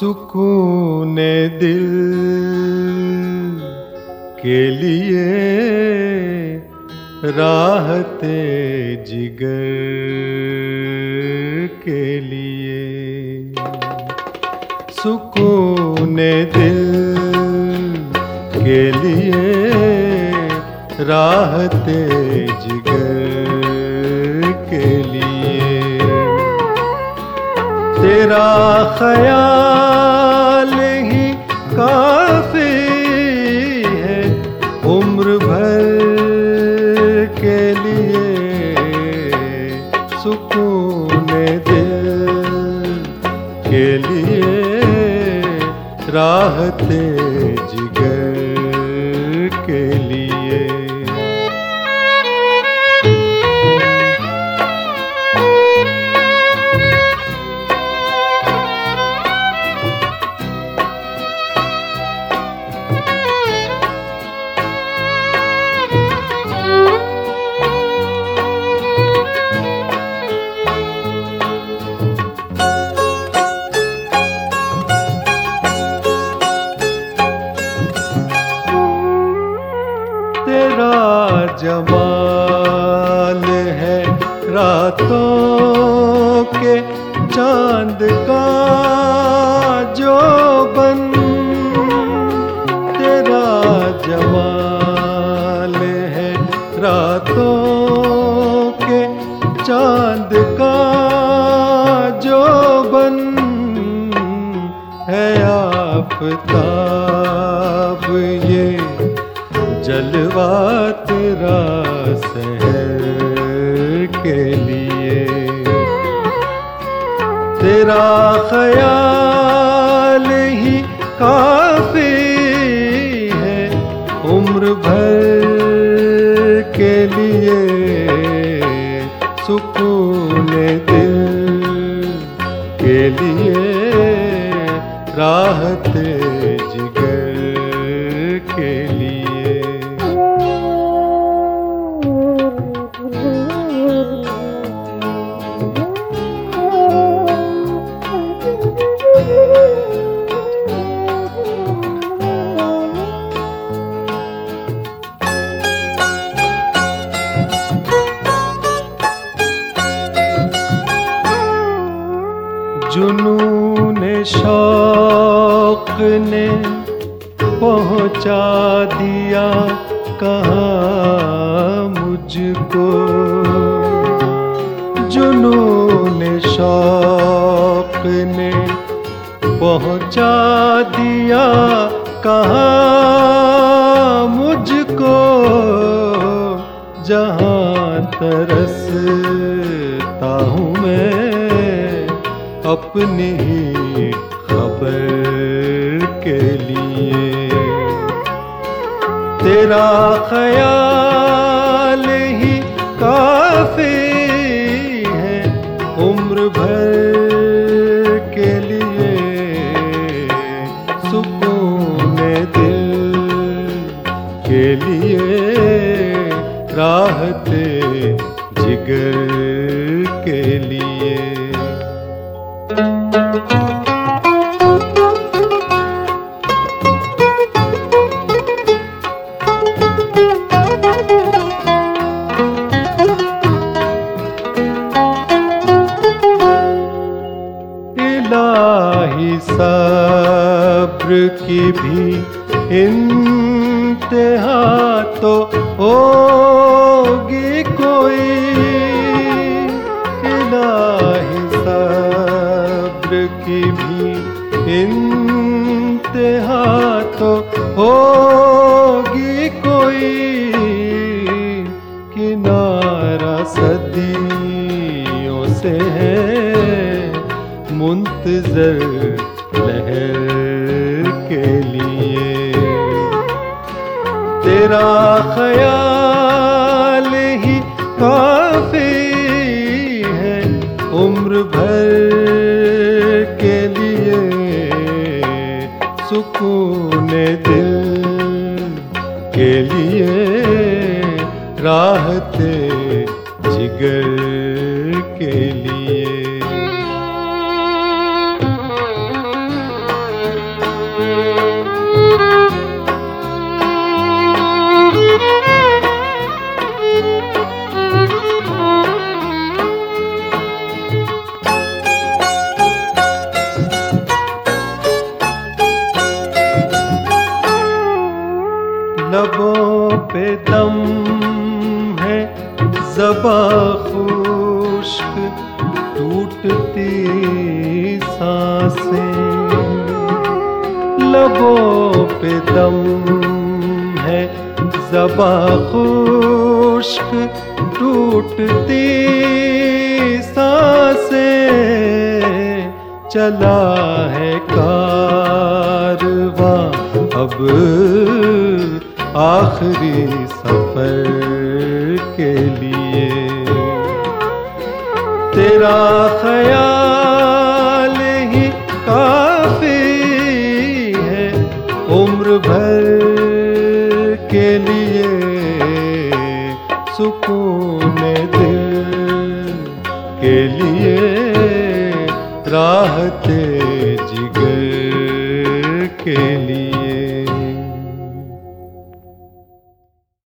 सुकून दिल के लिए, राहते जिगर के लिए। सुकून दिल के लिए, राहते जिगर के लिए। तेरा ख्याल ही काफी है उम्र भर के लिए। सुकून दिल के लिए, राहते जिगर के लिए। तेरा जमाल है रातों के चांद का जो बन। तेरा जमाल है रातों के चांद का जो बन। है आफताब ये जलवा तेरा शहर के लिए। तेरा ख्याल ही काफी है उम्र भर के लिए। सुकून दिल के लिए, राहते जिगर के लिए। जुनून शौक ने पहुँचा दिया कहाँ मुझको। जुनून शौक ने पहुँचा दिया कहाँ मुझको। जहाँ तरसता हूँ मैं अपनी ही खबर के लिए। तेरा ख्याल ही काफी है उम्र भर के लिए। सुकून दिल के लिए, राहते जिगर के लिए। इलाही सब्र की भी इंतहा तो होगी कोई। इलाही सब्र की भी इंतहा तो होगी कोई। किनारा सदियों से है मुंतज़र लहर के लिए। तेरा ख्याल ही काफी है उम्र भर के लिए। सुकून दिल के लिए, राहते जिगर के लिए। पे दम है, ज़बां खुश्क टूटती सांसें, लबों पे दम है, ज़बां खुश्क टूटती सांसें, चला है कारवां अब आखिरी सफर के लिए। तेरा ख्याल ही काफी है उम्र भर के लिए, सुकून दिल के लिए, राहते